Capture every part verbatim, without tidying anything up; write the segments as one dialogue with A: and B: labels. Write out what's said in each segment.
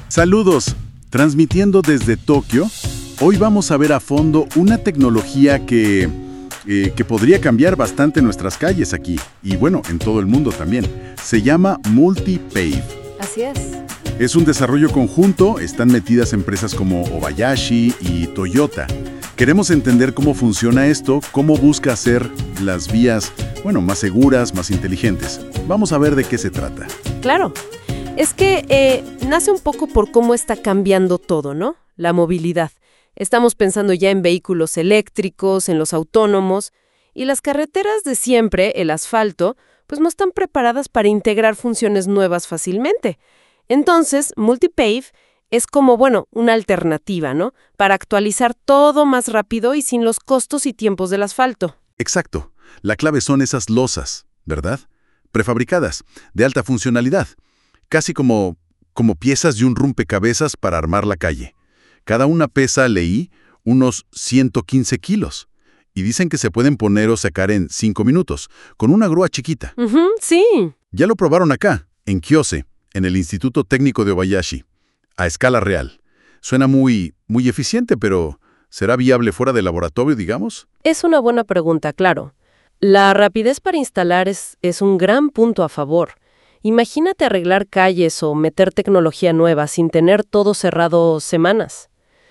A: Saludos, transmitiendo desde Tokio. Hoy vamos a ver a fondo una tecnología que, eh, que podría cambiar bastante nuestras calles aquí, y bueno, en todo el mundo también. Se llama MultiPave.
B: Así es.
A: Es un desarrollo conjunto, están metidas empresas como Obayashi y Toyota. Queremos entender cómo funciona esto, cómo busca hacer las vías, bueno, más seguras, más inteligentes. Vamos a ver de qué se trata.
B: Claro. Es que eh, nace un poco por cómo está cambiando todo, ¿no? La movilidad. Estamos pensando ya en vehículos eléctricos, en los autónomos, y las carreteras de siempre, el asfalto, pues no están preparadas para integrar funciones nuevas fácilmente. Entonces, MultiPave es como, bueno, una alternativa, ¿no? Para actualizar todo más rápido y sin los costos y tiempos del asfalto.
A: Exacto. La clave son esas losas, ¿verdad? Prefabricadas, de alta funcionalidad. Casi como, como piezas de un rompecabezas para armar la calle. Cada una pesa, leí, unos ciento quince kilos. Y dicen que se pueden poner o sacar en cinco minutos, con una grúa chiquita.
B: Uh-huh, sí.
A: Ya lo probaron acá, en Kyose, en el Instituto Técnico de Obayashi, a escala real. Suena muy, muy eficiente, pero ¿será viable fuera del laboratorio, digamos?
B: Es una buena pregunta, claro. La rapidez para instalar es, es un gran punto a favor. Imagínate arreglar calles o meter tecnología nueva sin tener todo cerrado semanas.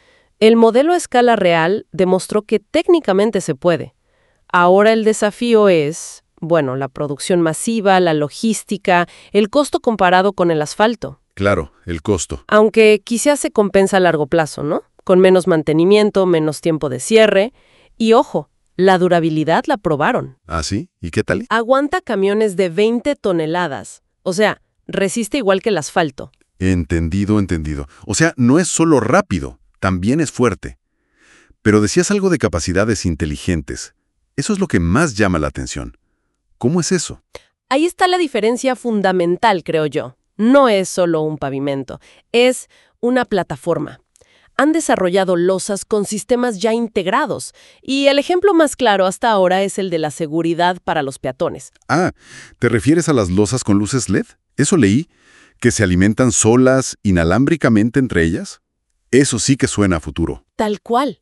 B: El modelo a escala real demostró que técnicamente se puede. Ahora el desafío es, bueno, la producción masiva, la logística, el costo comparado con el asfalto.
A: Claro, el costo.
B: Aunque quizás se compensa a largo plazo, ¿no? Con menos mantenimiento, menos tiempo de cierre. Y ojo, la durabilidad la probaron.
A: ¿Ah, sí? ¿Y qué tal?
B: Aguanta camiones de veinte toneladas. O sea, resiste igual que el asfalto.
A: Entendido, entendido. O sea, no es solo rápido, también es fuerte. Pero decías algo de capacidades inteligentes. Eso es lo que más llama la atención. ¿Cómo es eso?
B: Ahí está la diferencia fundamental, creo yo. No es solo un pavimento, es una plataforma. Han desarrollado losas con sistemas ya integrados, y el ejemplo más claro hasta ahora es el de la seguridad para los peatones.
A: Ah, ¿te refieres a las losas con luces L E D? Eso leí, que se alimentan solas, inalámbricamente entre ellas. Eso sí que suena a futuro.
B: Tal cual.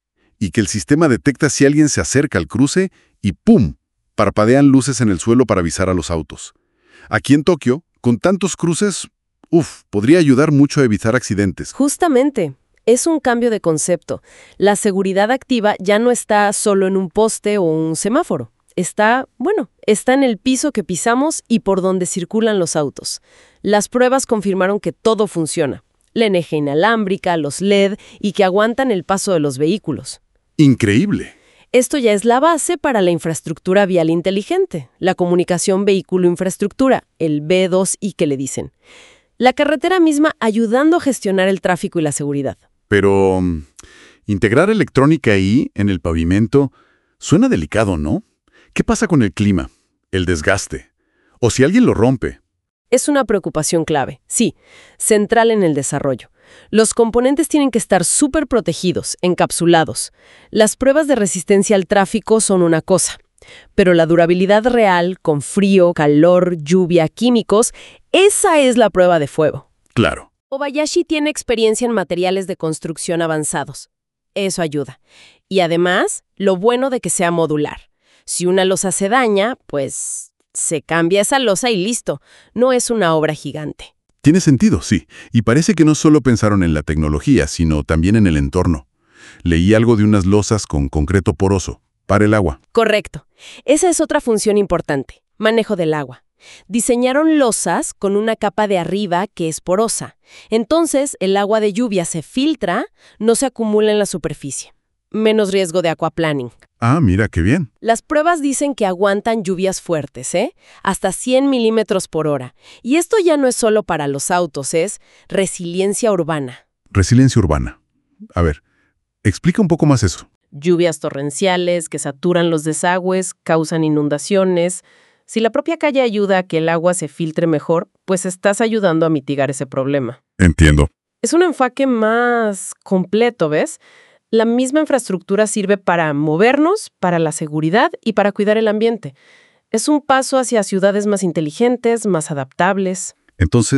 A: Y que el sistema detecta si alguien se acerca al cruce y ¡pum!, parpadean luces en el suelo para avisar a los autos. Aquí en Tokio, con tantos cruces, uf, podría ayudar mucho a evitar accidentes.
B: Justamente. Es un cambio de concepto. La seguridad activa ya no está solo en un poste o un semáforo. Está, bueno, está en el piso que pisamos y por donde circulan los autos. Las pruebas confirmaron que todo funciona. La energía inalámbrica, los L E D y que aguantan el paso de los vehículos.
A: ¡Increíble!
B: Esto ya es la base para la infraestructura vial inteligente, la comunicación vehículo-infraestructura, el B dos I que le dicen. La carretera misma ayudando a gestionar el tráfico y la seguridad.
A: Pero um, integrar electrónica ahí, en el pavimento, suena delicado, ¿no? ¿Qué pasa con el clima? El desgaste. O si alguien lo rompe.
B: Es una preocupación clave, sí, central en el desarrollo. Los componentes tienen que estar súper protegidos, encapsulados. Las pruebas de resistencia al tráfico son una cosa, pero la durabilidad real, con frío, calor, lluvia, químicos, esa es la prueba de fuego.
A: Claro.
B: Obayashi tiene experiencia en materiales de construcción avanzados. Eso ayuda. Y además, lo bueno de que sea modular. Si una losa se daña, pues se cambia esa losa y listo. No es una obra gigante.
A: Tiene sentido, sí. Y parece que no solo pensaron en la tecnología, sino también en el entorno. Leí algo de unas losas con concreto poroso, para el agua.
B: Correcto. Esa es otra función importante, manejo del agua. Diseñaron losas con una capa de arriba que es porosa. Entonces, el agua de lluvia se filtra, no se acumula en la superficie. Menos riesgo de aquaplaning.
A: Ah, mira, qué bien.
B: Las pruebas dicen que aguantan lluvias fuertes, ¿eh? Hasta cien milímetros por hora. Y esto ya no es solo para los autos, es resiliencia urbana.
A: Resiliencia urbana. A ver, explica un poco más eso.
B: Lluvias torrenciales que saturan los desagües, causan inundaciones. Si la propia calle ayuda a que el agua se filtre mejor, pues estás ayudando a mitigar ese problema.
A: Entiendo.
B: Es un enfoque más completo, ¿ves? La misma infraestructura sirve para movernos, para la seguridad y para cuidar el ambiente. Es un paso hacia ciudades más inteligentes, más adaptables.
A: Entonces,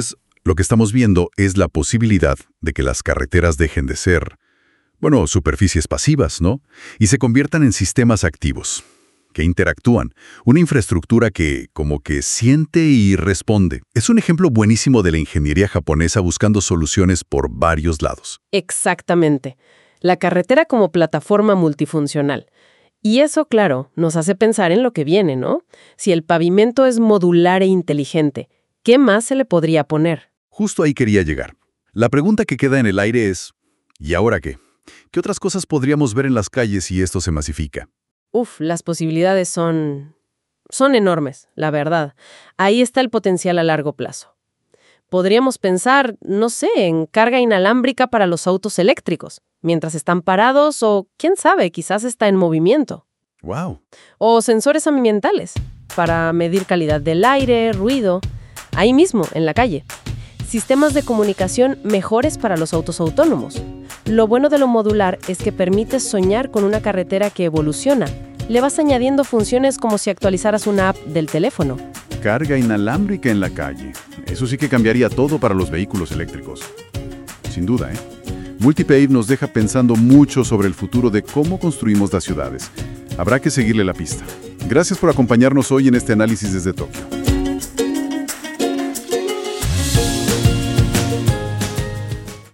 A: Lo que estamos viendo es la posibilidad de que las carreteras dejen de ser, bueno, superficies pasivas, ¿no? Y se conviertan en sistemas activos, que interactúan, una infraestructura que como que siente y responde. Es un ejemplo buenísimo de la ingeniería japonesa buscando soluciones por varios lados.
B: Exactamente. La carretera como plataforma multifuncional. Y eso, claro, nos hace pensar en lo que viene, ¿no? Si el pavimento es modular e inteligente, ¿qué más se le podría poner?
A: Justo ahí quería llegar. La pregunta que queda en el aire es, ¿y ahora qué? ¿Qué otras cosas podríamos ver en las calles si esto se masifica?
B: Uf, las posibilidades son... son enormes, la verdad. Ahí está el potencial a largo plazo. Podríamos pensar, no sé, en carga inalámbrica para los autos eléctricos, mientras están parados o, quién sabe, quizás está en movimiento.
A: ¡Wow!
B: O sensores ambientales, para medir calidad del aire, ruido, ahí mismo, en la calle. Sistemas de comunicación mejores para los autos autónomos. Lo bueno de lo modular es que permite soñar con una carretera que evoluciona. Le vas añadiendo funciones como si actualizaras una app del teléfono.
A: Carga inalámbrica en la calle. Eso sí que cambiaría todo para los vehículos eléctricos. Sin duda, ¿eh? Multipave nos deja pensando mucho sobre el futuro de cómo construimos las ciudades. Habrá que seguirle la pista. Gracias por acompañarnos hoy en este análisis desde Tokio.